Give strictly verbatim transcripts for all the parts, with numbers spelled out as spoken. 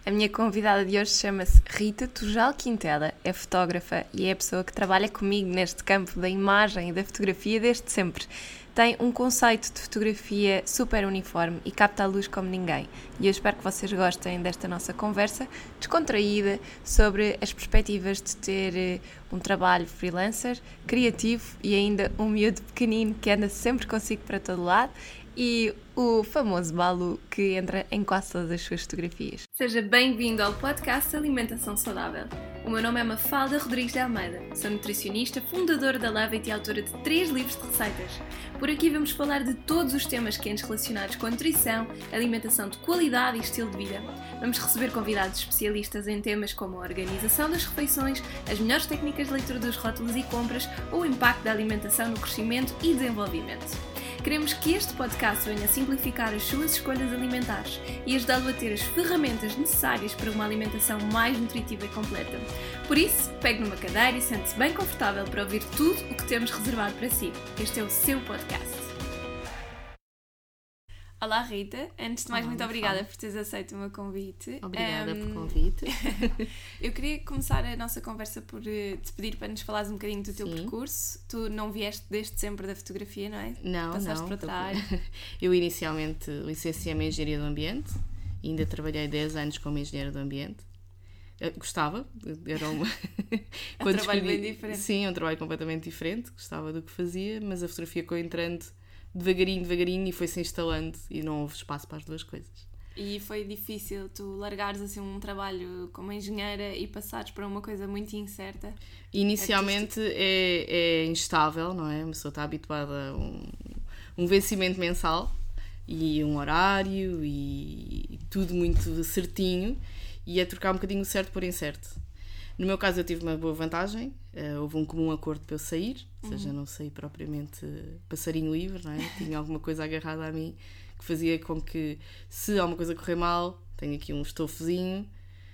A minha convidada de hoje chama-se Rita Tujal Quintela, é fotógrafa e é a pessoa que trabalha comigo neste campo da imagem e da fotografia desde sempre. Tem um conceito de fotografia super uniforme e capta a luz como ninguém. E eu espero que vocês gostem desta nossa conversa descontraída sobre as perspectivas de ter um trabalho freelancer, criativo e ainda um miúdo pequenino que anda sempre consigo para todo lado e o famoso Balu que entra em quase todas as suas fotografias. Seja bem-vindo ao podcast Alimentação Saudável. O meu nome é Mafalda Rodrigues de Almeida, sou nutricionista, fundadora da Levit e autora de três livros de receitas. Por aqui vamos falar de todos os temas quentes relacionados com a nutrição, alimentação de qualidade e estilo de vida. Vamos receber convidados especialistas em temas como a organização das refeições, as melhores técnicas de leitura dos rótulos e compras ou o impacto da alimentação no crescimento e desenvolvimento. Queremos que este podcast venha simplificar as suas escolhas alimentares e ajudá-lo a ter as ferramentas necessárias para uma alimentação mais nutritiva e completa. Por isso, pegue numa cadeira e sente-se bem confortável para ouvir tudo o que temos reservado para si. Este é o seu podcast. Olá Rita, antes de mais, Olá, muito obrigada fala. por teres aceito o meu convite. Obrigada um, pelo convite. Eu queria começar a nossa conversa por te pedir para nos falares um bocadinho do teu Sim. percurso. Tu não vieste desde sempre da fotografia, não é? Não, Passaste não. Para outra área. Eu inicialmente licenciei-me em Engenharia do Ambiente e ainda trabalhei dez anos como engenheira do ambiente. Eu gostava, era uma... É um trabalho escolhi... bem diferente. Sim, é um trabalho completamente diferente, gostava do que fazia, mas a fotografia ficou entrando devagarinho, devagarinho e foi-se instalando e não houve espaço para as duas coisas. E foi difícil tu largares assim um trabalho como engenheira e passares para uma coisa muito incerta? Inicialmente é, é instável, não é? A pessoa está habituada a um, um vencimento mensal e um horário e tudo muito certinho e é trocar um bocadinho o certo por incerto. No meu caso eu tive uma boa vantagem, uh, houve um comum acordo para eu sair, ou seja, não saí propriamente passarinho livre, não é? Tinha alguma coisa agarrada a mim que fazia com que, se alguma coisa correr mal, tenho aqui um estofozinho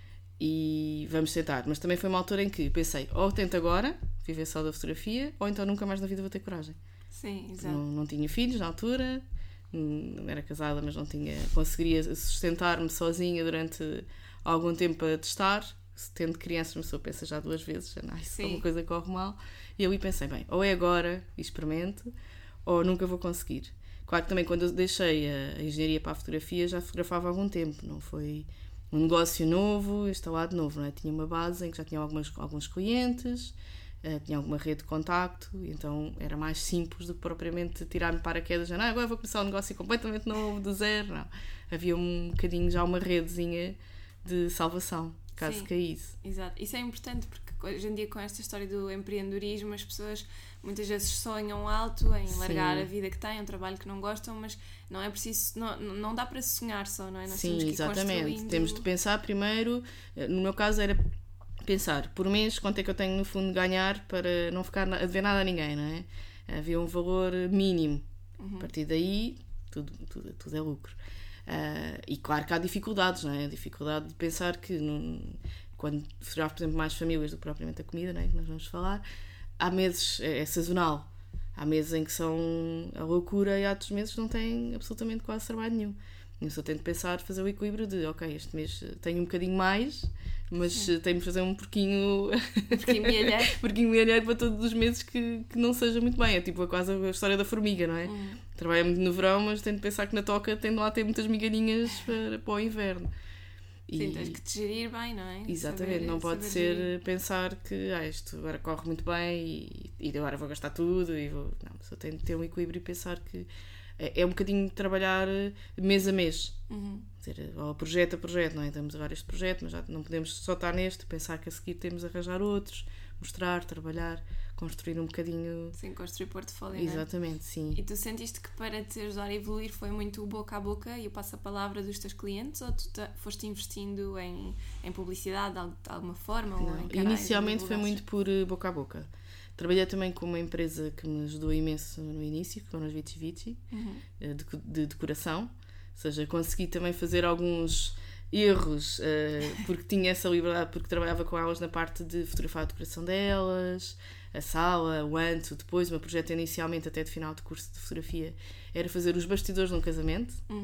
e vamos tentar. Mas também foi uma altura em que pensei, ou tento agora, viver só da fotografia, ou então nunca mais na vida vou ter coragem. Sim, exato. Não, não tinha filhos na altura, não era casada, mas não tinha, conseguiria sustentar-me sozinha durante algum tempo a testar. Tendo crianças, uma pessoa pensa já duas vezes, não, se alguma coisa corre mal. E eu aí pensei, bem, ou é agora e experimento, ou nunca vou conseguir. Claro que também quando eu deixei a engenharia para a fotografia já fotografava há algum tempo, não foi um negócio novo, instalado novo, não é? Tinha uma base em que já tinha algumas, alguns clientes, uh, tinha alguma rede de contacto, então era mais simples do que propriamente tirar-me paraquedas, já não, agora vou começar um negócio completamente novo, do zero, não. Havia um bocadinho já uma redezinha de salvação. Caso Sim, caísse. Exato. Isso é importante porque hoje em dia com esta história do empreendedorismo as pessoas muitas vezes sonham alto em largar Sim. a vida que têm, um trabalho que não gostam, mas não é preciso, não, não dá para sonhar só, não é? Nós Sim, temos que ir exatamente. construindo... Temos de pensar primeiro, no meu caso era pensar por mês quanto é que eu tenho no fundo de ganhar para não ficar a dever nada a ninguém, não é? Havia um valor mínimo. Uhum. A partir daí tudo, tudo, tudo é lucro. Uh, e claro que há dificuldades, não é? A dificuldade de pensar que num, quando fotografo, por exemplo, mais famílias do que propriamente a comida, não é? Que nós vamos falar, há meses, é, é sazonal, há meses em que são a loucura e há outros meses que não têm absolutamente quase trabalho nenhum. Eu só tento pensar, fazer o equilíbrio de, ok, este mês tenho um bocadinho mais, mas Sim. tenho de fazer um porquinho um porquinho milheiro porquinho milheiro para todos os meses que, que não seja muito bem. É tipo quase a história da formiga, não é? Hum. Trabalho muito no verão, mas tenho de pensar que na toca tem de lá ter muitas migalhinhas para, para o inverno. Sim, e, tens que te gerir bem, não é? Exatamente, saber, não pode ser gerir. Pensar que ah, isto agora corre muito bem e, e agora vou gastar tudo e vou... Não, só tenho de ter um equilíbrio e pensar que é, é um bocadinho de trabalhar mês a mês. Uhum. Quer dizer, ou projeto a projeto, não é? Temos agora este projeto, mas já não podemos só estar neste, pensar que a seguir temos de arranjar outros, mostrar, trabalhar, construir um bocadinho... Sim, construir portfólio, Exatamente, não é? sim. E tu sentiste que para te ajudar a evoluir foi muito boca a boca e o passo-a-palavra dos teus clientes ou tu te, foste investindo em, em publicidade de alguma forma? Não, ou em canais, inicialmente foi muito por boca a boca. Trabalhei também com uma empresa que me ajudou imenso no início, que foram as Vici Vici, uhum. de, de decoração. Ou seja, consegui também fazer alguns erros, uh, porque tinha essa liberdade, porque trabalhava com elas na parte de fotografar a decoração delas, a sala, o antes, o depois. O meu projeto inicialmente, até de final de curso de fotografia, era fazer os bastidores de um casamento. Uhum.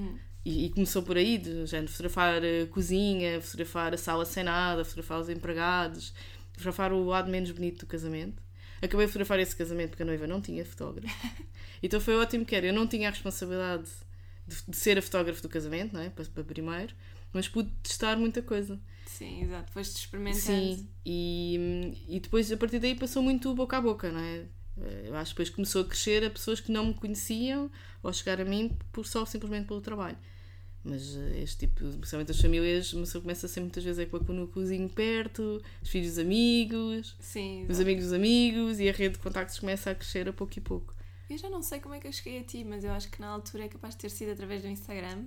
E, e começou por aí, de género, fotografar a cozinha, fotografar a sala sem nada, fotografar os empregados, fotografar o lado menos bonito do casamento. Acabei de fotografar esse casamento porque a noiva não tinha fotógrafo. Então foi ótimo que era. Eu não tinha a responsabilidade de, de ser a fotógrafa do casamento, não é? Para, para primeiro, mas pude testar muita coisa. Sim, exato. Foste experimentando. Sim, e, e depois a partir daí passou muito boca a boca, não é? Eu acho que depois começou a crescer a pessoas que não me conheciam ou a chegar a mim por, só simplesmente pelo trabalho. Mas este tipo, especialmente as famílias, a pessoa começa a ser muitas vezes é com o cozinho perto, os filhos dos amigos, Sim, os amigos dos amigos, e a rede de contactos começa a crescer a pouco e pouco. Eu já não sei como é que eu cheguei a ti, mas eu acho que na altura é capaz de ter sido através do Instagram.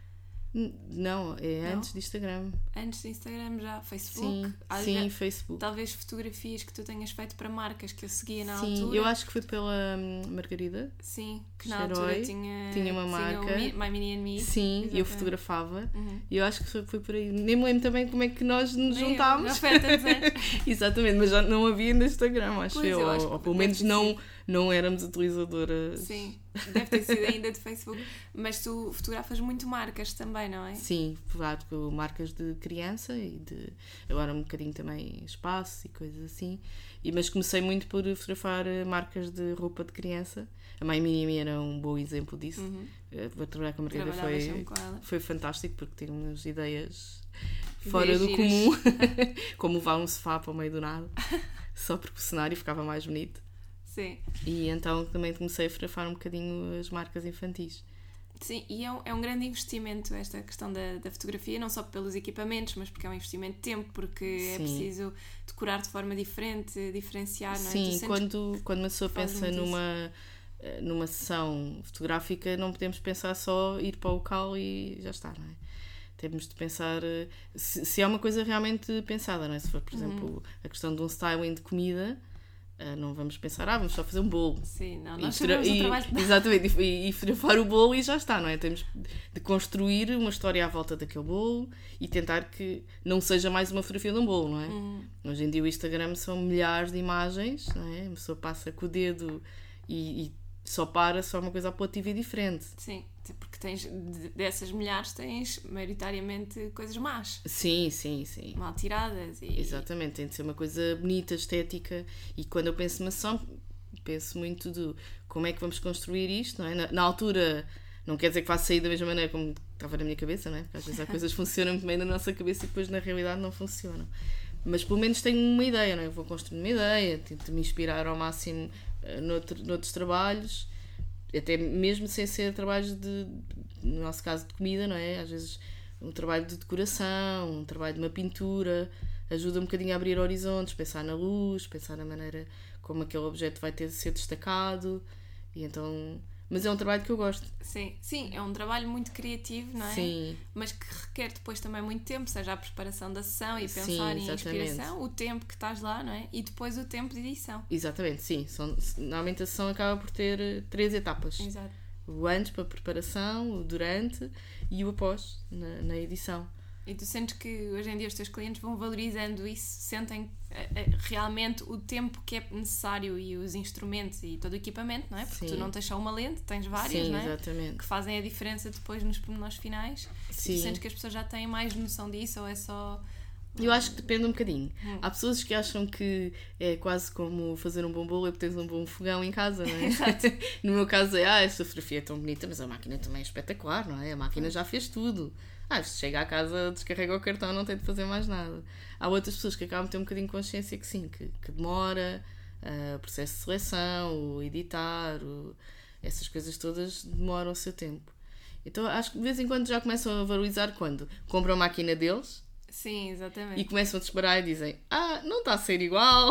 Não, é não? antes do Instagram. Antes do Instagram já, Facebook. Sim, ah, sim já, Facebook. Talvez fotografias que tu tenhas feito para marcas que eu seguia na sim, altura. Eu acho que foi pela hum, Margarida. Sim, que na Xerói, altura tinha, tinha uma marca. Tinha o My Mini and Me. Sim, Exatamente. eu fotografava. Uhum. E eu acho que foi, foi por aí. Nem me lembro também como é que nós nos Nem juntámos. Eu, já foi há tantos anos. Exatamente, mas já não havia ainda Instagram, acho Pois, eu. eu Ou, acho ou que pelo deve menos ter não, sido. não éramos utilizadoras. Sim, deve ter sido ainda de Facebook. Mas tu fotografas muito marcas também, não é? Sim, claro, marcas de criança e de agora um bocadinho também espaço e coisas assim. E, mas comecei muito por fotografar marcas de roupa de criança. A My Mini era um bom exemplo disso. Uhum. Vou trabalhar com a Margarida, foi, foi fantástico porque tem umas ideias fora ideias do giras. comum, como levar um sofá para o meio do nada, só porque o cenário ficava mais bonito. Sim. E então também comecei a fotografar um bocadinho as marcas infantis. Sim, e é um, é um grande investimento esta questão da, da fotografia, não só pelos equipamentos, mas porque é um investimento de tempo, porque Sim. é preciso decorar de forma diferente, diferenciar, não é? Sim, quando, quando uma pessoa pensa numa, numa sessão fotográfica, não podemos pensar só ir para o local e já está, não é? Temos de pensar se, se é uma coisa realmente pensada, não é? Se for, por uhum. exemplo, a questão de um styling de comida, não vamos pensar, ah, vamos só fazer um bolo. Sim, não, nós e, sabemos e, o trabalho de... Exatamente, e, e fotografar o bolo e já está, não é? Temos de construir uma história à volta daquele bolo e tentar que não seja mais uma fotografia de um bolo, não é? Uhum. Hoje em dia o Instagram são milhares de imagens, não é? A pessoa passa com o dedo e, e só para só uma coisa apelativa e diferente. Sim, porque tens, dessas milhares tens maioritariamente coisas más. Sim, sim, sim. Mal tiradas. E... Exatamente, tem de ser uma coisa bonita, estética. E quando eu penso numa sessão, penso muito de como é que vamos construir isto, não é? Na, na altura, não quer dizer que faça sair da mesma maneira como estava na minha cabeça, não é? Porque às vezes há coisas que funcionam bem na nossa cabeça e depois na realidade não funcionam. Mas pelo menos tenho uma ideia, não é? Eu vou construir uma ideia, tento me inspirar ao máximo uh, noutro, noutros trabalhos, até mesmo sem ser trabalhos de, no nosso caso, de comida, não é? Às vezes um trabalho de decoração, um trabalho de uma pintura, ajuda um bocadinho a abrir horizontes, pensar na luz, pensar na maneira como aquele objeto vai ter de ser destacado, e então... Mas é um trabalho que eu gosto. Sim, sim, é um trabalho muito criativo, não é? Sim. Mas que requer depois também muito tempo, seja a preparação da sessão e pensar sim, em inspiração, o tempo que estás lá, não é? E depois o tempo de edição. Exatamente, sim. São, normalmente a sessão acaba por ter três etapas. Exato. O antes para a preparação, o durante e o após, na, na edição. E tu sentes que hoje em dia os teus clientes vão valorizando isso, sentem realmente o tempo que é necessário e os instrumentos e todo o equipamento, não é? Porque Sim. tu não tens só uma lente, tens várias, Sim, não é? Exatamente. Que fazem a diferença depois nos pormenores finais. Sim. E tu sentes que as pessoas já têm mais noção disso ou é só... Eu acho que depende um bocadinho. Hum. Há pessoas que acham que é quase como fazer um bom bolo é porque tens um bom fogão em casa, não é? No meu caso é, ah, esta fotografia é tão bonita, mas a máquina também é espetacular, não é? A máquina já fez tudo. Ah, se chega à casa, descarrega o cartão, não tem de fazer mais nada. Há outras pessoas que acabam de ter um bocadinho de consciência que sim, que, que demora, uh, o processo de seleção, o editar, o, essas coisas todas demoram o seu tempo. Então acho que de vez em quando já começam a valorizar quando compram a máquina deles. Sim, exatamente. E começam a disparar e dizem, ah, não está a ser igual.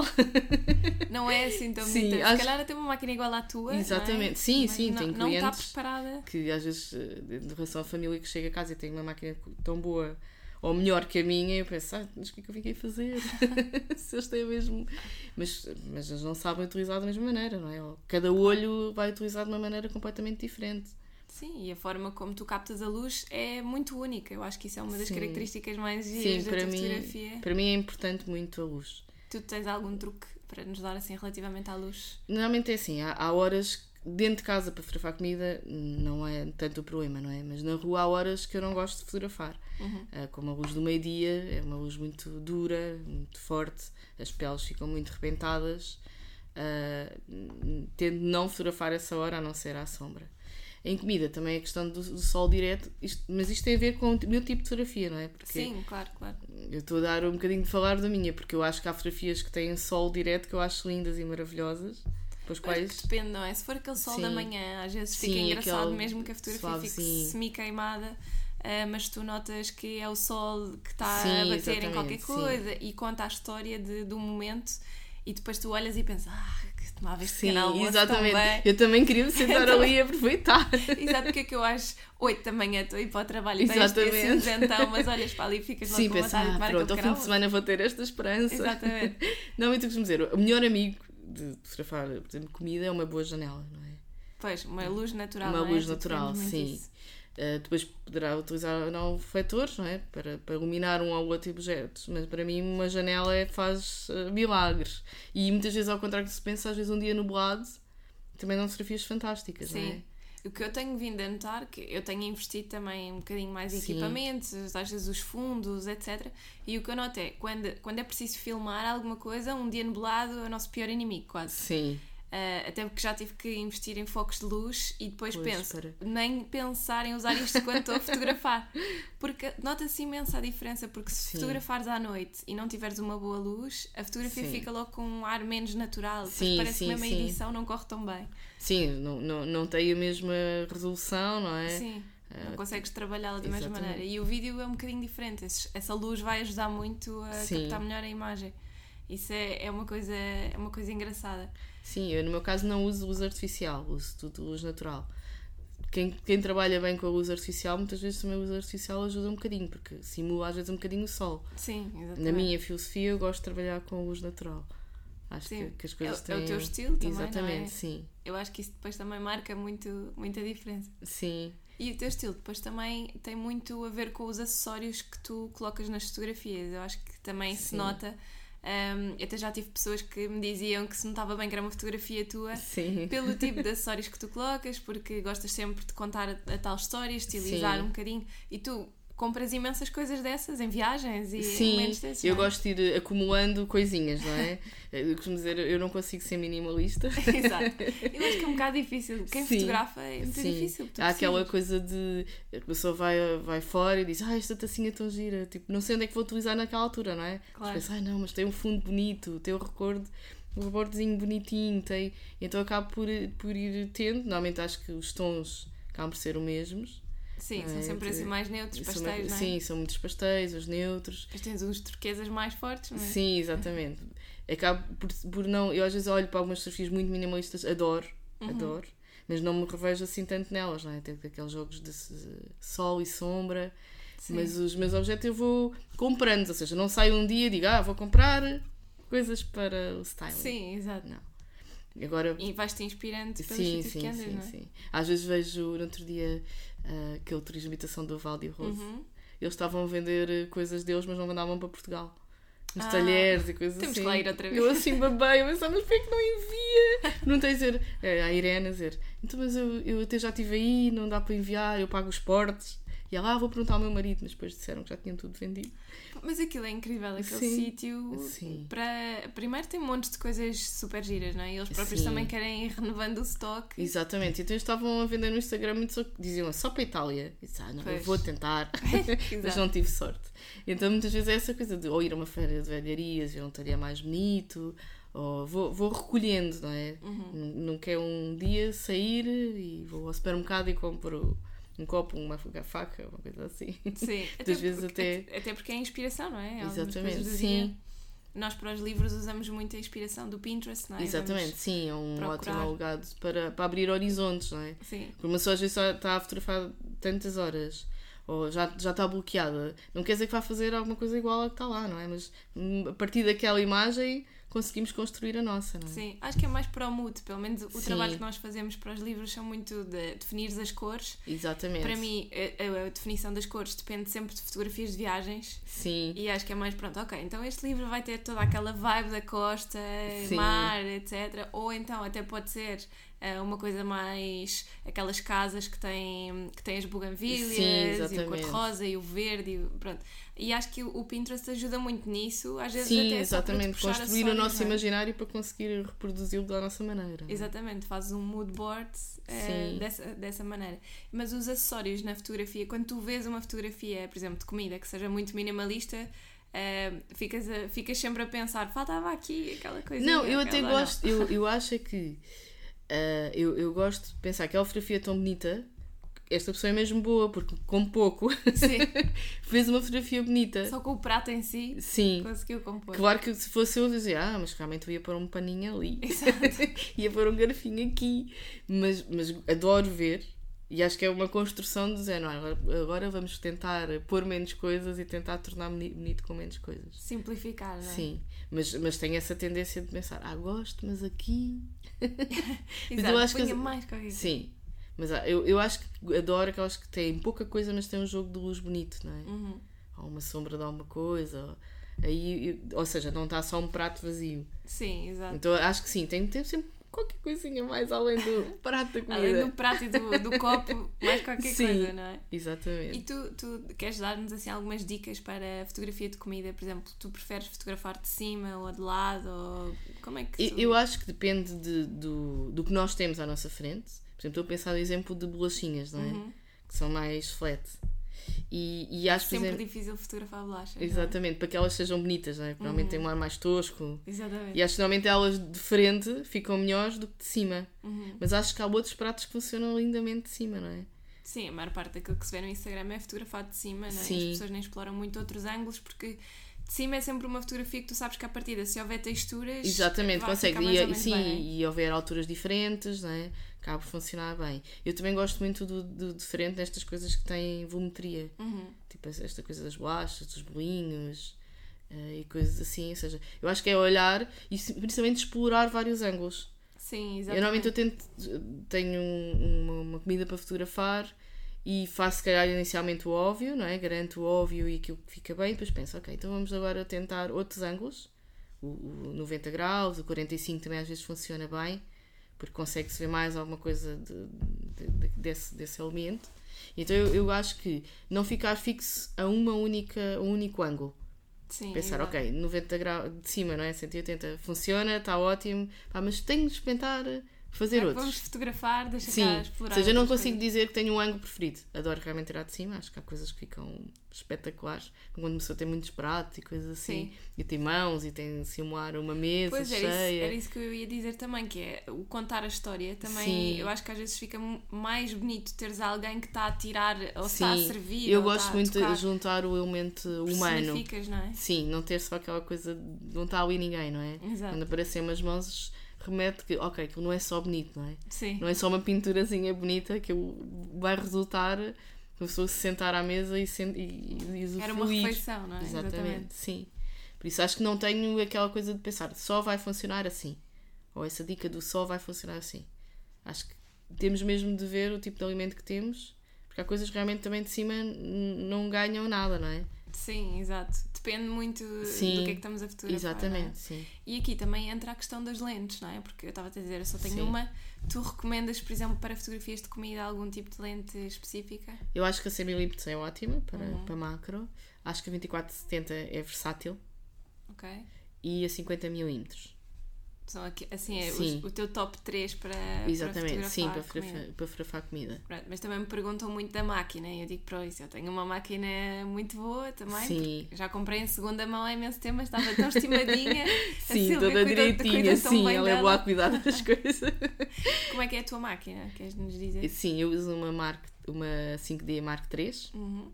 Não é assim tão sim, bonita. acho... Se calhar até uma máquina igual à tua. Exatamente, é? sim, Mas sim, não, tem não clientes está preparada. Que às vezes, em relação à família que chega a casa e tem uma máquina tão boa ou melhor que a minha, eu penso, ah, mas o que é que eu vim fazer? Se eles têm mesmo... Mas, mas eles não sabem utilizar da mesma maneira, não é? Cada olho vai utilizar de uma maneira completamente diferente. Sim, e a forma como tu captas a luz é muito única. Eu acho que isso é uma das Sim. características mais giras da tua mim, fotografia. Para mim é importante muito a luz. Tu tens algum truque para nos dar assim relativamente à luz? Normalmente é assim, há, há horas dentro de casa para fotografar comida não é tanto o problema, não é? Mas na rua há horas que eu não gosto de fotografar. Uhum. Uh, como a luz do meio-dia, é uma luz muito dura, muito forte, as peles ficam muito rebentadas. Uh, tendo não fotografar essa hora, a não ser à sombra. Em comida também a questão do, do sol direto, isto, mas isto tem a ver com o meu tipo de fotografia, não é? Porque sim, claro, claro. Eu estou a dar um bocadinho de falar da minha, porque eu acho que há fotografias que têm sol direto que eu acho lindas e maravilhosas. Depois quais... Depende, não é? Se for aquele sol sim. da manhã, às vezes fica sim, engraçado mesmo que a fotografia fique semi-queimada, uh, mas tu notas que é o sol que está sim, a bater em qualquer coisa sim. e conta a história de, do momento e depois tu olhas e pensas, ah, que tomava este sim, canal almoço exatamente. tão bem. Eu também queria me sentar ali e aproveitar. Exato, porque é que eu acho oito da manhã estou a ir para o trabalho e tens de ser cinzentão, mas olhas para ali e ficas logo sim, com pensa, vontade de tomar ah, pronto, ao fim de semana vou ter esta esperança. Exatamente. Não, e tu costumo dizer, o melhor amigo de fotografar, por exemplo, comida é uma boa janela, não é? Pois, uma luz natural, uma não é? luz natural, sim. Uh, depois poderá utilizar não refletores, não é? Para, para iluminar um ou outro objeto, mas para mim uma janela é, faz uh, milagres. E muitas vezes, ao contrário do que se pensa, às vezes um dia nublado também dão fotografias fantásticas, sim. não é? O que eu tenho vindo a notar, que eu tenho investido também um bocadinho mais em sim. equipamentos, às vezes os fundos, etcétera. E o que eu noto é, quando, quando é preciso filmar alguma coisa, um dia nublado é o nosso pior inimigo, quase. Sim. Uh, até porque já tive que investir em focos de luz e depois pois, penso, para. nem pensar em usar isto quando estou a fotografar, porque nota-se imensa a diferença, porque se sim. fotografares à noite e não tiveres uma boa luz, a fotografia sim. fica logo com um ar menos natural, sim, parece sim, que mesmo sim. a edição não corre tão bem. Sim, não, não, não tem a mesma resolução, não é? Sim, não uh, consegues trabalhá-la da exatamente. mesma maneira. E o vídeo é um bocadinho diferente, essa luz vai ajudar muito a sim. captar melhor a imagem. Isso é, é, uma coisa, é uma coisa engraçada. Sim, eu no meu caso não uso luz artificial, uso tudo luz natural. Quem, quem trabalha bem com a luz artificial, muitas vezes também a luz artificial ajuda um bocadinho, porque simula às vezes um bocadinho o sol. Sim, exatamente. Na minha filosofia eu gosto de trabalhar com luz natural. Acho que, que as coisas é, têm... é o teu estilo também, exatamente, não é? sim. Eu acho que isso depois também marca muito, muita diferença. Sim. E o teu estilo depois também tem muito a ver com os acessórios que tu colocas nas fotografias. Eu acho que também sim. se nota... Um, eu até já tive pessoas que me diziam que se notava bem que era uma fotografia tua sim. pelo tipo de acessórios que tu colocas, porque gostas sempre de contar a, a tal história, estilizar sim. um bocadinho, e tu compras imensas coisas dessas em viagens e sim, momentos desses, eu não é? gosto de ir acumulando coisinhas, não é? Eu costumo dizer, eu não consigo ser minimalista. Exato. Eu acho que é um bocado difícil. Quem sim, fotografa é muito sim. difícil. Há aquela coisa de a pessoa vai, vai fora e diz, ah, esta tacinha é tão gira, tipo, não sei onde é que vou utilizar naquela altura, não é? Claro. Pensa, ah, não, mas tem um fundo bonito, tem o recordo, um rebordozinho bonitinho, tem... Então acabo por, por ir tendo, normalmente acho que os tons acabam por ser os mesmos. Sim, é, são sempre assim mais neutros, pastéis, não é? Sim, são muitos pastéis, os neutros. Depois tens uns turquesas mais fortes, não é? Sim, exatamente. Acabo por, por não... Eu às vezes olho para algumas fotografias muito minimalistas, adoro, uhum. adoro, mas não me revejo assim tanto nelas, não é? Tem aqueles jogos de sol e sombra, sim. Mas os meus objetos eu vou comprando, ou seja, não saio um dia e digo, ah, vou comprar coisas para o styling. Sim, exato. Não. Agora, e vais-te inspirando pelos sim, sítios sim, que andas, sim, não é? Sim. Às vezes vejo, no outro dia, uh, aquele turismo de habitação do Val de Rose. Uhum. Eles estavam a vender coisas deles, mas não mandavam para Portugal. Uns ah, talheres e coisas temos assim. Temos que lá ir outra vez. Eu assim babei, eu pensava, mas porquê que não envia? Não tem a dizer, é, a Irene a dizer, então, mas eu, eu até já estive aí, não dá para enviar, eu pago os portes. E ela, ah, vou perguntar ao meu marido, mas depois disseram que já tinham tudo vendido. Mas aquilo é incrível, aquele sim, sítio. Sim. Para... Primeiro tem montes de coisas super giras, não é? E eles próprios sim. também querem ir renovando o stock. Exatamente, então eles estavam a vender no Instagram e só... diziam só para a Itália. Eu disse, ah, não, eu vou tentar, mas não tive sorte. Então muitas vezes é essa coisa de ou ir a uma feira de velharias, ver um talher mais bonito, ou vou, vou recolhendo, não é? Uhum. Não, não quero um dia sair e vou ao supermercado e compro um copo, uma faca, uma coisa assim. Sim, até vezes porque, até... até porque é inspiração, não é? Exatamente, sim. Dia. Nós para os livros usamos muito a inspiração do Pinterest, não é? Exatamente, Vamos sim, é um procurar. ótimo alugado para, para abrir horizontes, não é? Sim. Porque uma pessoa às vezes só está a fotografar tantas horas, ou já, já está bloqueada, não quer dizer que vá fazer alguma coisa igual à que está lá, não é? Mas a partir daquela imagem conseguimos construir a nossa, não é? Sim, acho que é mais para o mood, pelo menos o sim. trabalho que nós fazemos para os livros são muito de definir as cores. Exatamente. Para mim, a, a definição das cores depende sempre de fotografias de viagens. Sim. E acho que é mais, pronto, ok, então este livro vai ter toda aquela vibe da costa, sim. mar, etcétera. Ou então até pode ser uh, uma coisa mais aquelas casas que têm, que têm as buganvílias e o cor-de-rosa e o verde e pronto. E acho que o Pinterest ajuda muito nisso, às vezes Sim, até exatamente, só para construir o nosso é? imaginário para conseguir reproduzi-lo da nossa maneira. Exatamente, fazes um mood board uh, dessa, dessa maneira. Mas os acessórios na fotografia, quando tu vês uma fotografia, por exemplo, de comida que seja muito minimalista, uh, ficas, a, ficas sempre a pensar, faltava aqui aquela coisa. Não, eu até gosto, eu, eu acho é que uh, eu, eu gosto de pensar que a fotografia é tão bonita. Esta pessoa é mesmo boa, porque com pouco fez uma fotografia bonita. Só com o prato em si Sim. conseguiu compor. Claro que se fosse eu dizia, ah, mas realmente eu ia pôr um paninho ali. Ia pôr um garfinho aqui. Mas, mas adoro ver, e acho que é uma construção de dizer, não, agora vamos tentar pôr menos coisas e tentar tornar bonito com menos coisas. Simplificar, não é? Sim, mas, mas tenho essa tendência de pensar, ah, gosto, mas aqui... mas Exato, eu acho que mais qualquer coisa. Sim. Mas eu, eu acho que adoro aquelas que têm pouca coisa, mas têm um jogo de luz bonito, não é? Uhum. Ou uma sombra de alguma coisa. Ou, aí, ou seja, não está só um prato vazio. Sim, exato. Então acho que sim, tem que ter sempre qualquer coisinha mais além do prato da comida. Além do prato e do, do copo, mais qualquer sim, coisa, não é? Exatamente. E tu, tu queres dar-nos assim algumas dicas para a fotografia de comida? Por exemplo, tu preferes fotografar de cima ou de lado? Ou como é que tu... Eu acho que depende de, do, do que nós temos à nossa frente. Por exemplo, estou a pensar no exemplo de bolachinhas, não é? Uhum. Que são mais flat. E, e acho, sempre exemplo, difícil fotografar bolachas. Exatamente, não é? Para que elas sejam bonitas, não é? Provavelmente uhum. tem um ar mais tosco. Exatamente. E acho que normalmente elas de frente ficam melhores do que de cima. Uhum. Mas acho que há outros pratos que funcionam lindamente de cima, não é? Sim, a maior parte daquilo que se vê no Instagram é fotografado de cima, não é? Sim. As pessoas nem exploram muito outros ângulos porque de cima é sempre uma fotografia que tu sabes que à partida, se houver texturas, exatamente, consegue. E, sim, bem, e houver alturas diferentes, não é? Acaba por funcionar bem. Eu também gosto muito do, do diferente destas coisas que têm volumetria. Uhum. Tipo esta coisa das bolachas, dos bolinhos uh, e coisas assim. Ou seja, eu acho que é olhar e principalmente explorar vários ângulos. Sim, exatamente. Eu normalmente eu tento, tenho um, uma, uma comida para fotografar e faço, se calhar, inicialmente o óbvio, não é? Garanto o óbvio e aquilo que fica bem, depois penso, ok, então vamos agora tentar outros ângulos, o, o noventa graus, o quarenta e cinco também às vezes funciona bem, porque consegue-se ver mais alguma coisa de, de, de, desse, desse elemento. Então eu, eu acho que não ficar fixo a uma única, um único ângulo. Sim, pensar, exato. Ok, noventa graus de cima, não é? cento e oitenta, funciona, está ótimo, pá, mas tenho de experimentar fazer é, outros. Vamos fotografar, deixa Sim. cá explorar. Ou seja, eu não consigo coisas. dizer que tenho um ângulo preferido. Adoro realmente tirar de cima, acho que há coisas que ficam espetaculares. Quando uma pessoa tem muitos pratos e coisas assim, sim. E tem mãos e tem de simular uma mesa pois cheia. Era isso, era isso que eu ia dizer também, que é o contar a história também. Sim. Eu acho que às vezes fica mais bonito teres alguém que está a tirar ou sim. está a servir. Eu ou gosto está muito a de juntar o elemento humano. Não é? Sim, não ter só aquela coisa, não está ali ninguém, não é? Exato. Quando aparecem umas mãos, remete que, ok, aquilo não é só bonito, não é? Sim. Não é só uma pinturazinha bonita que vai resultar a pessoa se sentar à mesa e, sen- e, e usufruir. Era uma refeição, não é? Exatamente. Exatamente, sim. Por isso acho que não tenho aquela coisa de pensar só vai funcionar assim. Ou essa dica do só vai funcionar assim. Acho que temos mesmo de ver o tipo de alimento que temos, porque há coisas realmente também de cima n- não ganham nada, não é? Sim, exato. Depende muito sim, do que é que estamos a fotografar. Exatamente, é? sim. E aqui também entra a questão das lentes, não é? Porque eu estava a te dizer, eu só tenho sim. uma. Tu recomendas, por exemplo, para fotografias de comida algum tipo de lente específica? Eu acho que a cem milímetros é ótima para, uhum. para macro. Acho que a vinte e quatro setenta é versátil. Ok. E a cinquenta milímetros. São aqui, assim, é o, o teu top três para, exatamente, para sim, para fotografar, para fotografar comida. Pronto, mas também me perguntam muito da máquina e eu digo para isso, eu tenho uma máquina muito boa também, sim. já comprei em segunda mão há imenso tempo, mas estava tão estimadinha. Sim, toda cuida, direitinha, cuida sim, ela é boa a cuidar das coisas. Como é que é a tua máquina? Queres-nos dizer? Sim, eu uso uma, Mark, uma cinco D Mark três, uhum.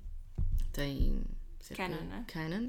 tem Canon, não é? Canon.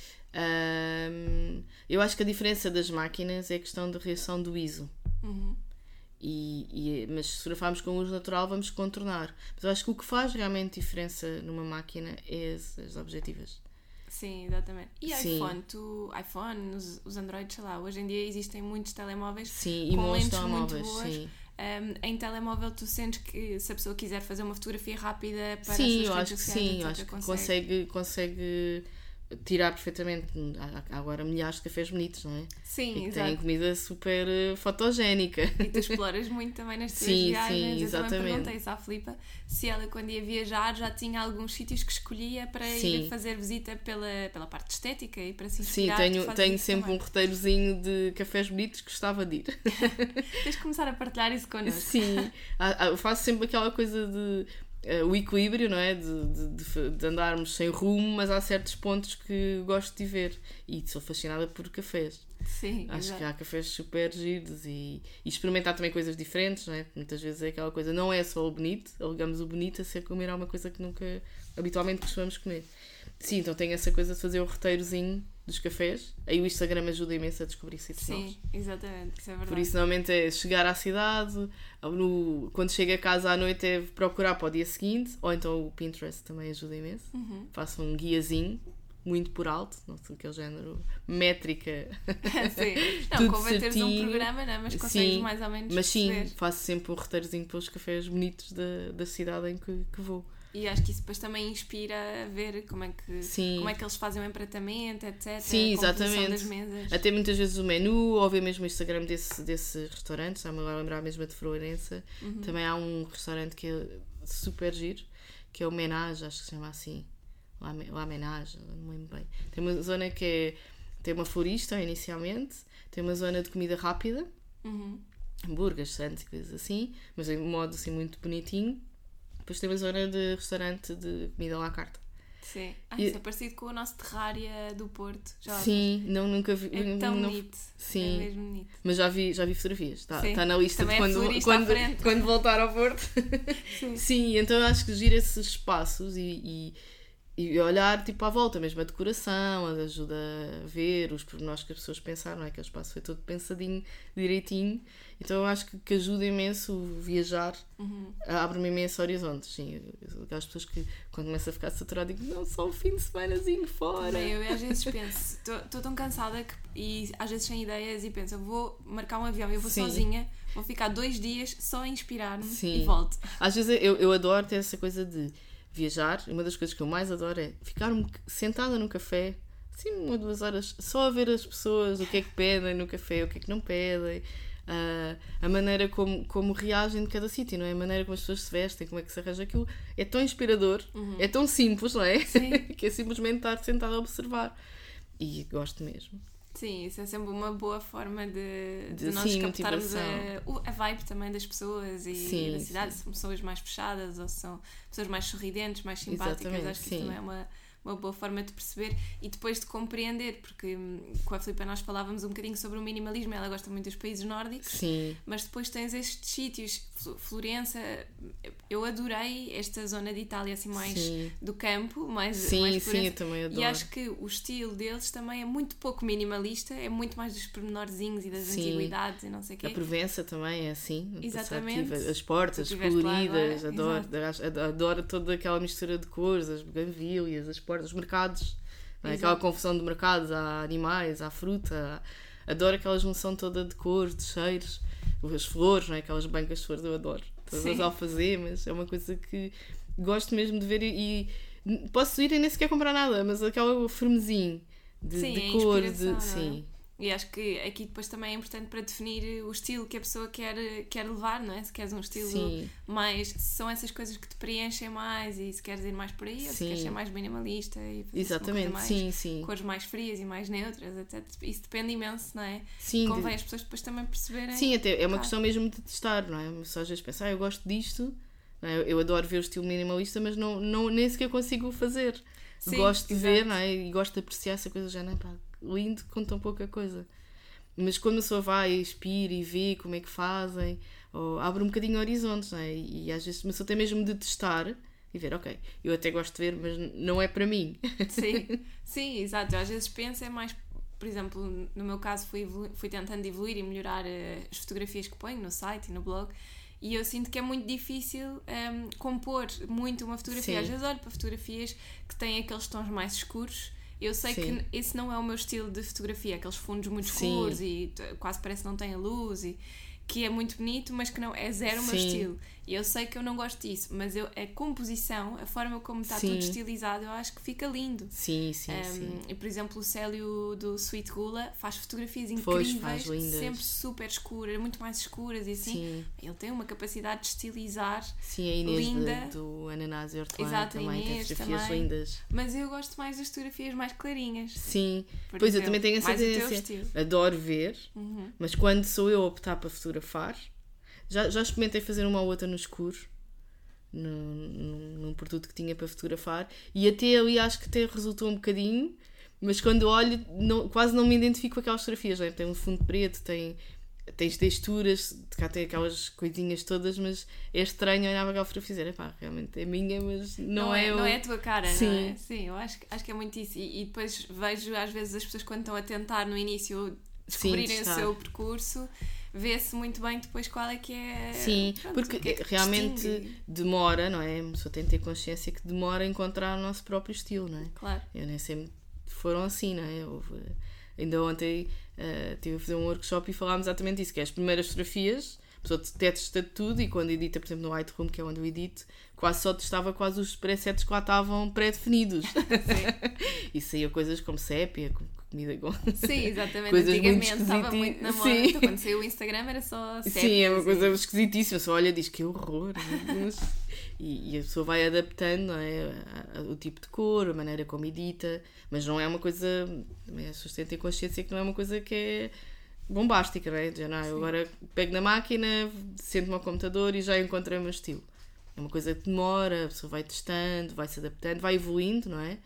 Um, eu acho que a diferença das máquinas é a questão da reação do I S O. Uhum. E, e, mas se fotografarmos com luz natural vamos contornar. Mas eu acho que o que faz realmente diferença numa máquina é as, as objetivas. Sim, exatamente. E Sim. iPhone, tu, iPhone, os, os Android, sei lá, hoje em dia existem muitos telemóveis sim, com e lentes telemóveis, muito boas. Sim. Um, em telemóvel tu sentes que se a pessoa quiser fazer uma fotografia rápida para sim, as suas eu redes acho que sociais, sim, eu acho que consegue, consegue tirar perfeitamente. Há agora milhares de cafés bonitos, não é? Sim, e exato. têm comida super uh, fotogénica. E tu exploras muito também nas tuas sim, viagens. sim, Eu exatamente. também perguntei-se à Filipa se ela, quando ia viajar, já tinha alguns sítios que escolhia para sim. ir fazer visita pela, pela parte estética e para se inspirar. Sim, tenho, tenho sempre também. um roteirozinho de cafés bonitos que gostava de ir. Tens de começar a partilhar isso connosco. Sim, eu faço sempre aquela coisa de uh, o equilíbrio, não é? De, de, de andarmos sem rumo, mas há certos pontos que gosto de ver e sou fascinada por cafés. Sim, acho exato. que há cafés super giros e, e experimentar também coisas diferentes, não é? Muitas vezes é aquela coisa, não é só o bonito, alegamos o bonito a ser comer alguma coisa que nunca habitualmente costumamos comer. Sim, então tenho essa coisa de fazer o roteirozinho dos cafés. Aí o Instagram ajuda imenso a descobrir sítios novos. Sim, exatamente, isso é verdade. Por isso, normalmente é chegar à cidade, no, quando chego a casa à noite é procurar para o dia seguinte, ou então o Pinterest também ajuda imenso. Uhum. Faço um guiazinho, muito por alto, não sei aquele género, métrica. Sim, não, convém teres um programa, não, mas consegues sim, mais ou menos mas sim, perceber. faço sempre um roteirozinho para os cafés bonitos da, da cidade em que, que vou. E acho que isso depois também inspira a ver como é que, como é que eles fazem o empratamento, etcétera. Sim, a exatamente. Das mesas. Até muitas vezes o menu, ou ver mesmo o Instagram desse, desse restaurante, está-me agora a lembrar mesmo de Florença. Uhum. Também há um restaurante que é super giro, que é o Menage, acho que se chama assim. La, La Menage, não me lembro bem. Tem uma zona que é. Tem uma florista inicialmente, tem uma zona de comida rápida, uhum. hambúrgueres, santos e coisas assim, mas em modo assim muito bonitinho. Depois tem uma zona de restaurante de comida à la carte. Sim. Ah, isso e... é parecido com o nosso Terrária do Porto. Já sim, não, nunca vi. É tão não... bonito. Sim. É mesmo bonito. Mas já vi, já vi fotografias. Está, está na lista também de quando, é quando, quando voltar ao Porto. Sim. Sim, então eu acho que gira esses espaços e, e, e olhar tipo à volta, mesmo a decoração, ajuda a ver os pormenores que as pessoas pensaram, não é? Aquele espaço foi todo pensadinho, direitinho. Então eu acho que, que ajuda imenso viajar, uhum. abre-me imenso horizontes. Sim, aquelas pessoas que quando começa a ficar saturado digo, não, só um fim de semanazinho fora. Também eu às vezes penso, estou tão cansada que, e às vezes sem ideias e penso, eu vou marcar um avião, eu vou Sim. sozinha, vou ficar dois dias só a inspirar-me Sim. e volto. Às vezes eu, eu adoro ter essa coisa de viajar, uma das coisas que eu mais adoro é ficar sentada num café, assim uma, duas horas, só a ver as pessoas, o que é que pedem no café, o que é que não pedem. Uh, a maneira como, como reagem de cada sítio, não é? A maneira como as pessoas se vestem, como é que se arranja aquilo, é tão inspirador, uhum. é tão simples, não é? Sim. que é simplesmente estar sentado a observar. E gosto mesmo. Sim, isso é sempre uma boa forma de, de, de nós sim, captarmos a, a vibe também das pessoas e sim, da cidade, sim. se são pessoas mais fechadas ou se são pessoas mais sorridentes, mais simpáticas. Exatamente, acho que sim. isso também é uma, uma boa forma de perceber e depois de compreender, porque com a Filipa nós falávamos um bocadinho sobre o minimalismo, ela gosta muito dos países nórdicos, Sim. mas depois tens estes sítios, Florença, eu adorei esta zona de Itália assim mais sim. do campo, mais, sim, mais sim, eu também adoro. E acho que o estilo deles também é muito pouco minimalista, é muito mais dos pormenorzinhos e das sim. antiguidades e não sei o quê. A Provença também é assim. Exatamente. As portas coloridas, adoro, adoro toda aquela mistura de cores, as buganvílias, as portas, os mercados, não é? Aquela confusão de mercados, há animais, há fruta, há... adoro aquela junção toda de cores, de cheiros, as flores, não é? Aquelas bancas de flores eu adoro, todas sim. as alfazemas, é uma coisa que gosto mesmo de ver e, e posso ir e nem sequer comprar nada, mas aquele firmezinho de, sim, de cor, de, é? sim. E acho que aqui depois também é importante para definir o estilo que a pessoa quer, quer levar, não é? Se queres um estilo Sim. mais... Se são essas coisas que te preenchem mais e se queres ir mais por aí, sim. ou se queres ser mais minimalista e fazer Exatamente, uma coisa mais, sim, sim. cores mais frias e mais neutras, etcétera. Isso depende imenso, não é? Sim. Convém as pessoas depois também perceberem... Sim, até é uma questão mesmo de testar, não é? Só às vezes pensar, ah, eu gosto disto, não é? Eu adoro ver o estilo minimalista, mas não, não, nem sequer consigo fazer. Sim, gosto de exato. ver, não é? E gosto de apreciar essa coisa, já não é pá, lindo com tão pouca coisa. Mas quando a pessoa vai, expira e vê como é que fazem, ou abre um bocadinho horizontes, não é? E, e às vezes a pessoa tem mesmo de testar e ver, ok, eu até gosto de ver, mas não é para mim. Sim, sim, exato. Eu às vezes penso, é mais, por exemplo, no meu caso fui, fui tentando evoluir e melhorar uh, as fotografias que ponho no site e no blog, e eu sinto que é muito difícil um, compor muito uma fotografia. Sim. Às vezes olho para fotografias que têm aqueles tons mais escuros. Eu sei Sim. que esse não é o meu estilo de fotografia, aqueles fundos muito escuros e quase parece que não tem a luz, e que é muito bonito, mas que não é zero o meu Sim. estilo. Eu sei que eu não gosto disso, mas eu, a composição, a forma como está Sim. tudo estilizado, eu acho que fica lindo. Sim, sim, Um, sim. E por exemplo, o Célio do Sweet Gula faz fotografias Pois, incríveis, faz lindas. sempre super escuras, muito mais escuras e assim. Sim. Ele tem uma capacidade de estilizar. Sim, a Inês linda. de, do Ananás e Hortelã Exato, a também tem Inês fotografias também. lindas. Mas eu gosto mais das fotografias mais clarinhas. Sim, Por pois eu exemplo, também tenho essa mais o teu tendência. estilo. Adoro ver, Uhum. mas quando sou eu a optar para fotografar, já, já experimentei fazer uma ou outra no escuro, num, num, num produto que tinha para fotografar, e até ali acho que até resultou um bocadinho, mas quando olho não, quase não me identifico com aquelas fotografias, né? Tem um fundo preto, tem, tens texturas, cá tem aquelas coisinhas todas, mas é estranho olhar para aquela fotografia e dizer, epá, realmente é minha, mas não, Não, é, é, o... não é a tua cara, Sim. não é? Sim, eu acho, que- acho que é muito isso. E, e depois vejo às vezes as pessoas quando estão a tentar no início descobrirem Sim, o testar. seu percurso, vê-se muito bem depois qual é que é. Sim, pronto, porque o que é que realmente distingue. demora, não é? A pessoa tem que ter consciência que demora a encontrar o nosso próprio estilo, não é? Claro. Eu nem sempre foram assim, não é? Houve, ainda ontem uh, estive a fazer um workshop e falámos exatamente isso, que é as primeiras fotografias, a pessoa testa tudo e quando edita, por exemplo, no Lightroom, que é onde eu edito, quase só testava quase os presets que lá estavam pré-definidos. E saía coisas como sépia, comida com... Sim, exatamente. Coisas Antigamente muito estava muito na moda. Sim. Então, quando saiu o Instagram era só sépias. Sim, é uma coisa e- esquisitíssima. Só olha e diz que horror. Mas... E, e a pessoa vai adaptando, não é? A- a- o tipo de cor, a maneira como edita, mas não é uma coisa. Também as pessoas têm que ter consciência que não é uma coisa que é bombástica, não é? Já, não, eu agora pego na máquina, sento-me ao computador e já encontrei o meu estilo. É uma coisa que demora, a pessoa vai testando, vai se adaptando, vai evoluindo, não é?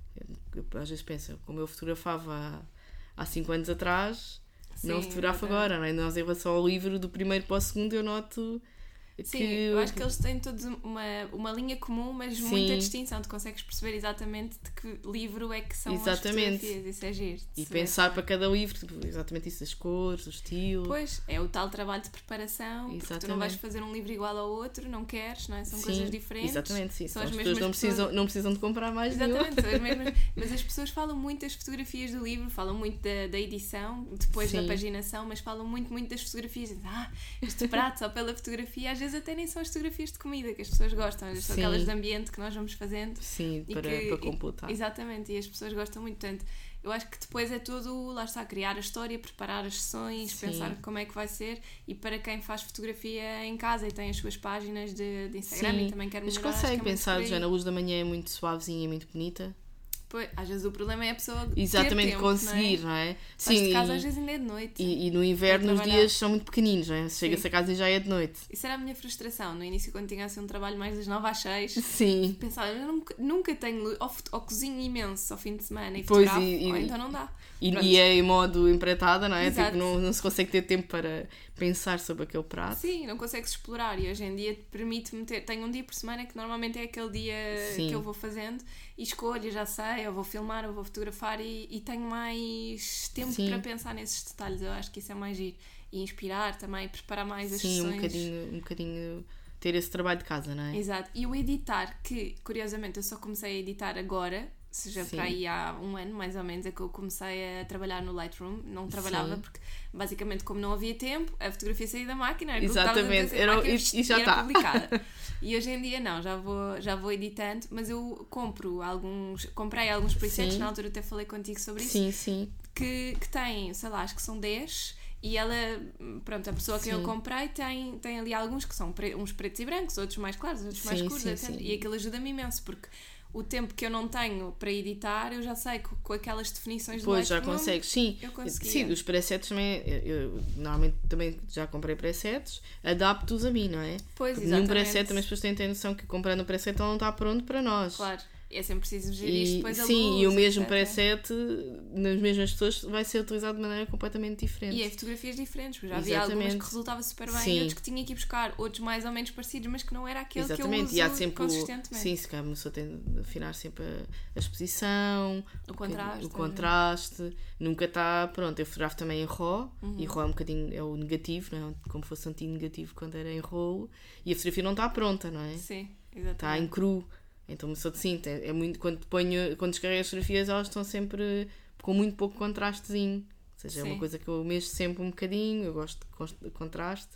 Eu, às vezes penso, como eu fotografava há, há cinco anos atrás, não Sim, fotografo exatamente. agora, não é? Nós, em relação ao livro, do primeiro para o segundo, eu noto Sim, que... eu acho que eles têm todos uma, uma linha comum, mas Sim. muita distinção. Tu consegues perceber exatamente de que livro é que são Exatamente. as fotografias. Isso é giro. de E se ver pensar também. para cada livro, tipo, exatamente isso, as cores, o estilo. Pois, é o tal trabalho de preparação, porque tu não Exatamente. vais fazer um livro igual ao outro, não queres, não é? São Sim, coisas diferentes. Exatamente, sim. São Então, as as pessoas mesmas não precisam, pessoas- não precisam de comprar mais nenhum. Exatamente, são as mesmas. Mas as pessoas falam muito das fotografias do livro, falam muito da, da edição, depois Sim. da paginação, mas falam muito, muito das fotografias. Dizem, ah, este prato só pela fotografia, às vezes até nem são as fotografias de comida que as pessoas gostam, são Sim. aquelas de ambiente que nós vamos fazendo. Sim, E para, que- para completar. e- exatamente, e as pessoas gostam muito. Portanto, eu acho que depois é tudo, lá está, criar a história, preparar as sessões, Sim. pensar como é que vai ser. E para quem faz fotografia em casa e tem as suas páginas de, de Instagram Sim. e também quer Mas melhorar, acho que consegue é muito pensar, por aí. já na luz da manhã é muito suavezinha e muito bonita. Pois, às vezes o problema é a pessoa Exatamente, ter tempo, conseguir, não não é? é? Sais de casa e, às vezes ainda é de noite. e, e no inverno os trabalhar. dias são muito pequeninos, não é? Chega-se a casa e já é de noite. Isso era a minha frustração. No início, quando tinha assim um trabalho mais das nove às seis, Sim. pensava, eu nunca, nunca tenho luz, ou, foto- ou cozinho imenso ao fim de semana e Pois, fotografo, e- e- ou então não dá. E, Pronto. e é em modo empratada, não é? Exato. Tipo, não, não se consegue ter tempo para pensar sobre aquele prato. Sim, não consegues explorar e hoje em dia permite-me ter. Tenho um dia por semana que normalmente é aquele dia Sim. que eu vou fazendo e escolho, já sei, eu vou filmar, eu vou fotografar e, e tenho mais tempo Sim. para pensar nesses detalhes. Eu acho que isso é mais giro. E inspirar também, preparar mais as Sim, um sessões. bocadinho, um bocadinho ter esse trabalho de casa, não é? Exato. E o editar, que curiosamente eu só comecei a editar agora, seja Sim. para aí há um ano mais ou menos, é que eu comecei a trabalhar no Lightroom. Não trabalhava Sim. porque basicamente como não havia tempo, a fotografia saía da máquina, era aquilo que estava Exatamente. dentro da Era- máquina, e- e já era tá. publicada. E hoje em dia não, já vou, já vou editando, mas eu compro alguns, comprei alguns presets, Sim. na altura até falei contigo sobre isso, Sim, sim. que, que têm, sei lá, acho que são dez. E ela, pronto, a pessoa que eu Sim. comprei tem, tem ali alguns que são pre- uns pretos e brancos, outros mais claros, outros mais Sim, escuros, sim, etcétera. sim. E aquilo ajuda-me imenso, porque o tempo que eu não tenho para editar, eu já sei que com aquelas definições do Depois já Lightroom, consegues, sim. eu conseguia. Sim, os presets também, eu, eu normalmente também já comprei presets, adapto-os a mim, não é? Pois, Porque nenhum exatamente. preset, também as pessoas têm que ter noção que comprando o preset ele não está pronto para nós. Claro, é sempre preciso gerir isto E, depois a sim, luz, e o mesmo etcétera. preset nas mesmas pessoas vai ser utilizado de maneira completamente diferente. E é fotografias diferentes, porque já havia algumas Exatamente. que resultava super bem, Sim. outros que tinha que ir buscar, outros mais ou menos parecidos, mas que não era aquele Exatamente, que eu e há uso sempre o, consistentemente. sim, se calhar a pessoa tem de afinar sempre a, a exposição, O contraste, o contraste, nunca está pronto. Eu fotografo também em RAW, Uhum. e RAW é um bocadinho é o negativo, não é? Como fosse anti-negativo quando era em rolo, e a fotografia não está pronta, não é? Sim, Está exatamente. em cru. Então, sou de cinta, é muito quando ponho, quando descarrego as fotografias, elas estão sempre com muito pouco contrastezinho. Ou seja, é Sim. uma coisa que eu mexo sempre um bocadinho, eu gosto de cons- de contraste.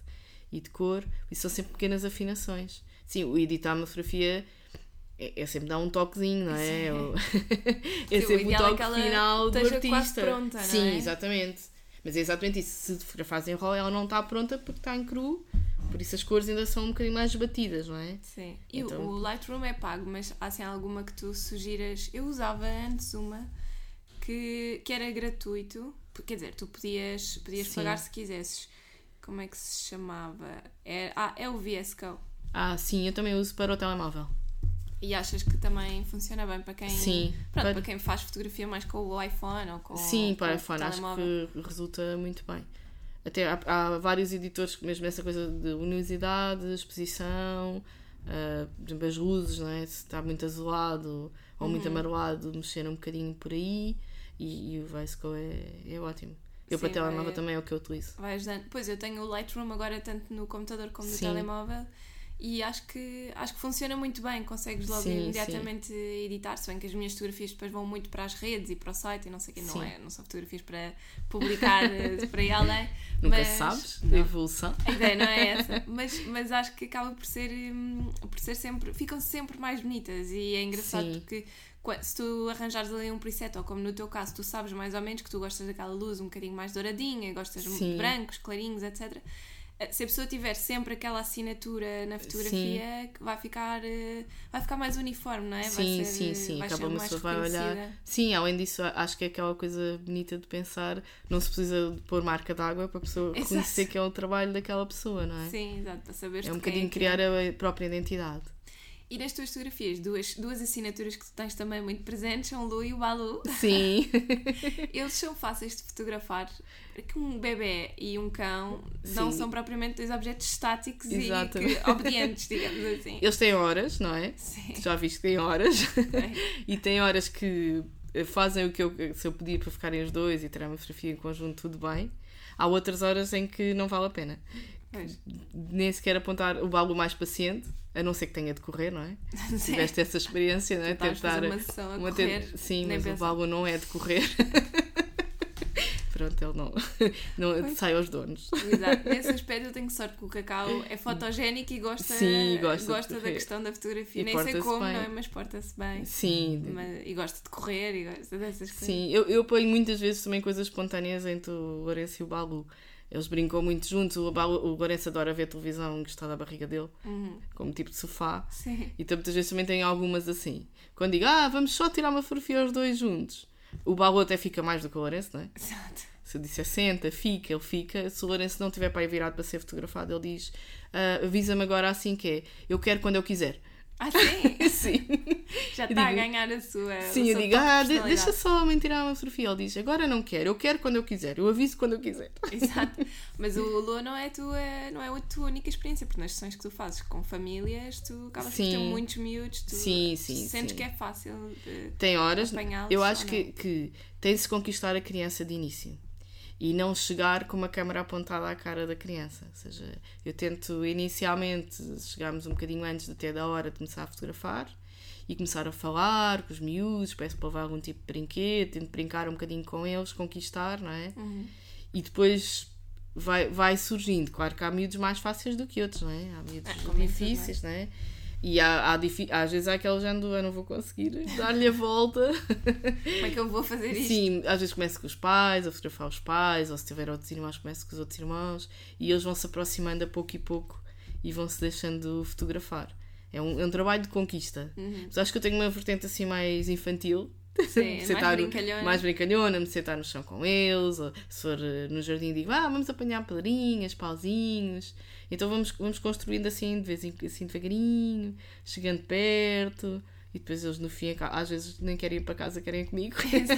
e de cor, e são sempre pequenas afinações. Sim, o editar uma fotografia é, é sempre dar um toquezinho, não é? É, o... é sempre o toque é final do artista. Quase pronta, não Sim, é? exatamente. Mas é exatamente isso. Se fotografares em RAW, ela não está pronta porque está em cru, por isso as cores ainda são um bocadinho mais batidas, não é? Sim. E então... o Lightroom é pago, mas há assim alguma que tu sugiras? Eu usava antes uma que, que era gratuito, quer dizer, tu podias, podias pagar se quisesses. Como é que se chamava? É, ah, é o V S Code. Ah, sim, eu também uso para o telemóvel. E achas que também funciona bem para quem, sim, pronto, para... para quem faz fotografia mais com o iPhone ou com Sim, para o com iPhone o acho que resulta muito bem. Até há, há vários editores que mesmo essa coisa de luminosidade, exposição, uh, por exemplo as luzes, não é? Se está muito azulado ou uhum. muito amarelado, mexer um bocadinho por aí e, e o V S Code é, é ótimo. Eu Sim, para telemóvel vai, também é o que eu utilizo. Vai ajudando. Pois, eu tenho o Lightroom agora tanto no computador como no Sim. telemóvel e acho que, acho que funciona muito bem. Consegues logo sim, imediatamente sim. editar, se bem que as minhas fotografias depois vão muito para as redes e para o site e não sei o que, não, é, não são fotografias para publicar para ir além. Nunca mas, sabes da evolução. A ideia não é essa, mas, mas acho que acaba por ser, por ser sempre, ficam sempre mais bonitas e é engraçado sim. porque se tu arranjares ali um preset, ou como no teu caso, tu sabes mais ou menos que tu gostas daquela luz um bocadinho mais douradinha, gostas de brancos, clarinhos, etcétera. Se a pessoa tiver sempre aquela assinatura na fotografia, que vai ficar, vai ficar mais uniforme, não é? Vai sim, ser, sim, sim. Vai Acaba ser uma mais pessoa vai olhar. Sim, além disso, acho que é aquela coisa bonita de pensar, não se precisa de pôr marca d'água para a pessoa exato. Reconhecer que é o trabalho daquela pessoa, não é? Sim, exato, para saber. É um bocadinho é criar é. A própria identidade. E nas tuas fotografias, duas, duas assinaturas que tu tens também muito presentes são o Lu e o Balu. Sim. Eles são fáceis de fotografar. Que um bebê e um cão não Sim. são propriamente dois objetos estáticos Exatamente. E que, obedientes, digamos assim. Eles têm horas, não é? Sim. Tu já viste que têm horas. E têm horas que fazem o que eu, se eu pedir para ficarem os dois e tirar uma fotografia em conjunto, tudo bem. Há outras horas em que não vale a pena. Pois. Nem sequer apontar o Balu mais paciente, a não ser que tenha de correr, não é? Se tiveste essa experiência, não é? Tentar uma sessão a uma correr, ter... Sim, mas pensar. O Balu não é de correr. Pronto, ele não, não sai aos donos. Exato. Nesse aspecto eu tenho sorte que o Cacau é fotogénico e gosta, Sim, gosta, gosta da questão da fotografia. E nem sei como, bem. Não é? Mas porta-se bem. Sim. Mas, e gosta de correr e gosta dessas coisas. Sim, eu, eu ponho muitas vezes também coisas espontâneas entre o Lourenço e o Balu. Eles brincam muito juntos, o, Balu, o Lourenço adora ver televisão encostado à barriga dele, uhum. como tipo de sofá. Sim. Então muitas vezes também tem algumas assim. Quando digo, ah, vamos só tirar uma fotografia aos dois juntos. O Balu até fica mais do que o Lourenço, não é? Exato. Se eu disser senta, fica, ele fica. Se o Lourenço não estiver para aí virado para ser fotografado, ele diz, ah, avisa-me agora assim que é, eu quero quando eu quiser. Ah, sim? Sim. Já está a ganhar a sua. Sim, eu digo, ah, de, deixa só a mãe tirar uma fotografia. Ele diz, agora não quero, eu quero quando eu quiser, eu aviso quando eu quiser. Exato. Mas o Lua não é, a tua, não é a tua única experiência, porque nas sessões que tu fazes com famílias, tu acabas sim. por ter muitos miúdos, tu sim, sim, sentes sim. que é fácil de tem horas, eu acho que, que tem-se conquistar a criança de início. E não chegar com uma câmera apontada à cara da criança. Ou seja, eu tento inicialmente, chegarmos um bocadinho antes até da hora de começar a fotografar e começar a falar com os miúdos, peço para levar algum tipo de brinquedo, tento brincar um bocadinho com eles, conquistar, não é? Uhum. E depois vai, vai surgindo. Claro que há miúdos mais fáceis do que outros, não é? Há miúdos é, difíceis, não é? E há, há, às vezes há aquele género do eu não vou conseguir dar-lhe a volta. Como é que eu vou fazer isto? Sim, às vezes começo com os pais, a fotografar os pais, ou se tiver outros irmãos, começo com os outros irmãos, e eles vão se aproximando a pouco e pouco e vão se deixando fotografar. É um, é um trabalho de conquista. Uhum. Mas acho que eu tenho uma vertente assim mais infantil. Sim, mais brincalhona. mais brincalhona, me sentar no chão com eles, ou se for no jardim digo, ah, vamos apanhar pedrinhas, pauzinhos, então vamos, vamos construindo assim, de vez em assim devagarinho, chegando perto, e depois eles no fim, às vezes nem querem ir para casa, querem ir comigo.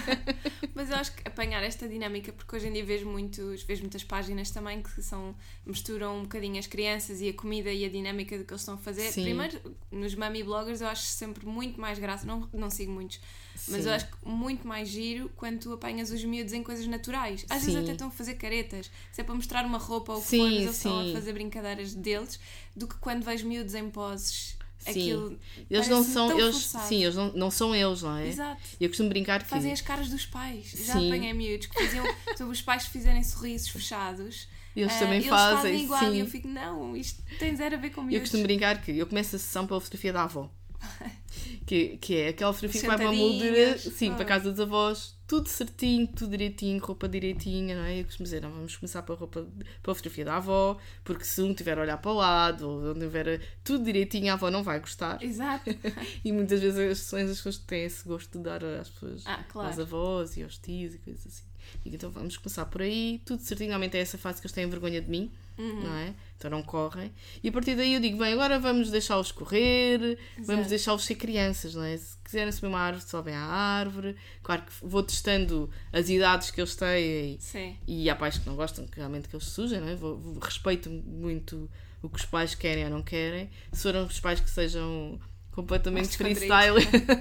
Mas eu acho que apanhar esta dinâmica, porque hoje em dia vejo, muitos, vejo muitas páginas também que são, misturam um bocadinho as crianças e a comida e a dinâmica do que eles estão a fazer. Sim. Primeiro, nos mummy bloggers eu acho sempre muito mais graça, não, não sigo muitos, mas Sim. eu acho que muito mais giro quando tu apanhas os miúdos em coisas naturais. Às sim. vezes até estão a fazer caretas, se é para mostrar uma roupa ou o que sim, for, mas eles sim. estão a fazer brincadeiras deles, do que quando vejo miúdos em poses Sim, aquilo eles não são tão eles, forçado. sim, eles não, não são eles, não é? Exato. Eu costumo brincar que Fazem as caras dos pais. Já Sim. apanhei miúdos que faziam, se os pais fizerem sorrisos fechados, eles uh, também eles fazem, fazem igual, sim. e eu fico, não, isto tem zero a ver com Eu miúdos. costumo brincar que eu começo a sessão pela fotografia da avó. Que, que é aquela fotografia que vai para a moldura, sim, oh. para a casa dos avós, tudo certinho, tudo direitinho, roupa direitinha, não é? Eu costumo dizer, não, vamos começar pela roupa, pela fotografia da avó, porque se um tiver a olhar para o lado, ou onde tiver tudo direitinho, a avó não vai gostar. Exato. E muitas vezes as sessões as pessoas têm esse gosto de dar às pessoas, ah, claro. aos avós e aos tios e coisas assim. E então vamos começar por aí, tudo certinho, realmente é essa fase que eles têm vergonha de mim, uhum. não é? Então não correm. E a partir daí eu digo, bem, agora vamos deixá-los correr, Exato. Vamos deixá-los ser crianças, não é? Se quiserem subir uma árvore, sobem à árvore. Claro que vou testando as idades que eles têm Sim. e há pais que não gostam que realmente que eles sujem, não é? Vou, vou, respeito muito o que os pais querem ou não querem. Se forem os pais que sejam completamente freestyle,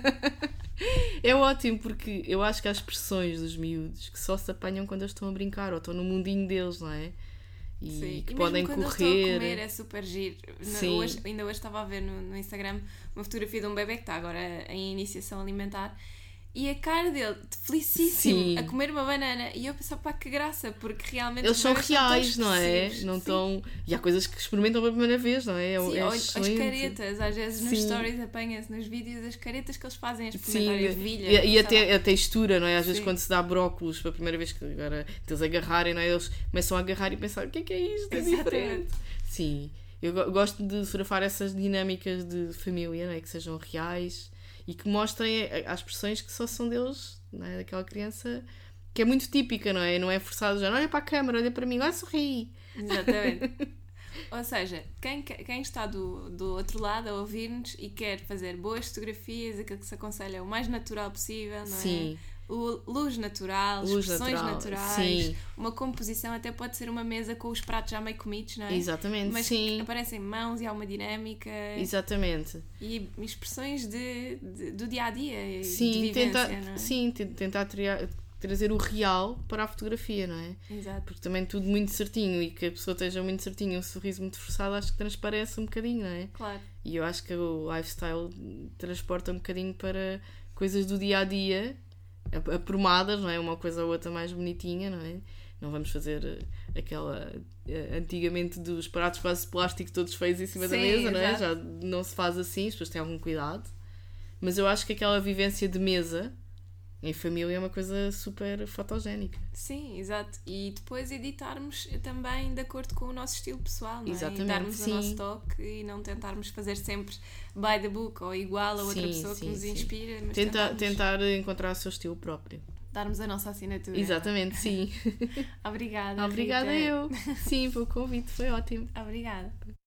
é ótimo, porque eu acho que há expressões dos miúdos que só se apanham quando eles estão a brincar ou estão no mundinho deles, não é? E Sim. que e podem mesmo quando correr. Eles estão a comer é super giro. Sim. Hoje, ainda hoje estava a ver no, no Instagram uma fotografia de um bebê que está agora em iniciação alimentar e a cara dele, felicíssimo, Sim. a comer uma banana. E eu pensava, pá, que graça, porque realmente eles são reais, não é? Não Sim. tão... E há coisas que experimentam pela primeira vez, não é? Sim, é as caretas, às vezes nos Sim. stories apanha-se nos vídeos as caretas que eles fazem a Sim, experimentar a ervilha. E, e até a textura, não é? Às vezes Sim. quando se dá brócolos pela primeira vez que agora eles agarrarem, não é? Eles começam a agarrar e pensar, o que é que é isto? É Exatamente. diferente. Sim, eu gosto de fotografar essas dinâmicas de família, não é? Que sejam reais e que mostrem as expressões que só são deles, não é? Daquela criança que é muito típica, não é? Não é forçado já, olha para a câmara, olha para mim, olha, sorri. Exatamente. Ou seja, quem, quem está do, do outro lado a ouvir-nos e quer fazer boas fotografias, aquilo que se aconselha é o mais natural possível, não é? Sim. O, luz natural, luz expressões natural. naturais, Sim. uma composição, até pode ser uma mesa com os pratos já meio comidos, não é? Exatamente, mas sim. aparecem mãos e há uma dinâmica. Exatamente. E expressões de, de, do dia-a-dia, sim, de vivência, tenta, não é? Sim, tentar triar, trazer o real para a fotografia, não é? Exato. Porque também tudo muito certinho e que a pessoa esteja muito certinho, um sorriso muito forçado, acho que transparece um bocadinho, não é? Claro. E eu acho que o lifestyle transporta um bocadinho para coisas do dia-a-dia, aprumadas, não é? Uma coisa ou outra mais bonitinha, não é? Não vamos fazer aquela antigamente dos pratos quase de plástico todos feios em cima Sim, da mesa, não é? Já não se faz assim, as pessoas têm algum cuidado. Mas eu acho que aquela vivência de mesa em família é uma coisa super fotogénica. Sim, exato. E depois editarmos também de acordo com o nosso estilo pessoal, não é? Exatamente, e darmos sim. o nosso toque e não tentarmos fazer sempre by the book ou igual a outra sim, pessoa sim, que nos sim. inspira. Mas Tenta, tentarmos... tentar encontrar o seu estilo próprio. Darmos a nossa assinatura. Exatamente, sim. Obrigada. Obrigada Rita. eu. Sim, pelo convite, foi ótimo. Obrigada.